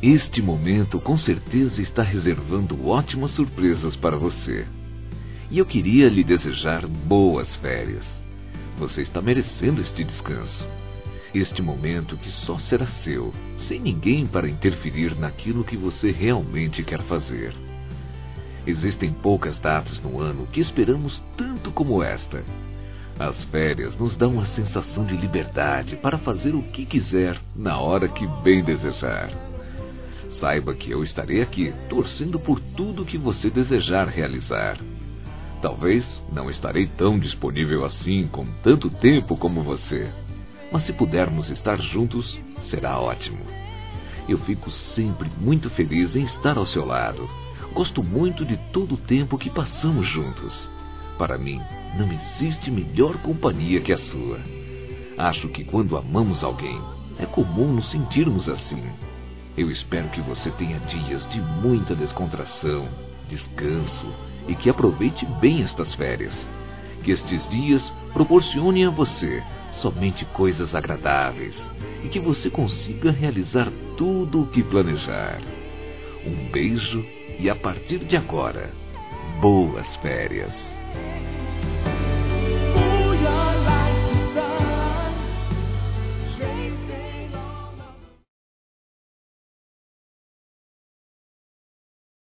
Este momento com certeza está reservando ótimas surpresas para você. E eu queria lhe desejar boas férias. Você está merecendo este descanso. Este momento que só será seu, sem ninguém para interferir naquilo que você realmente quer fazer. Existem poucas datas no ano que esperamos tanto como esta. As férias nos dão a sensação de liberdade para fazer o que quiser na hora que bem desejar. Saiba que eu estarei aqui torcendo por tudo que você desejar realizar. Talvez não estarei tão disponível assim com tanto tempo como você, mas se pudermos estar juntos, será ótimo. Eu fico sempre muito feliz em estar ao seu lado. Gosto muito de todo o tempo que passamos juntos. Para mim, não existe melhor companhia que a sua. Acho que quando amamos alguém, é comum nos sentirmos assim. Eu espero que você tenha dias de muita descontração, descanso e que aproveite bem estas férias. Que estes dias proporcionem a você somente coisas agradáveis e que você consiga realizar tudo o que planejar. Um beijo e a partir de agora, boas férias.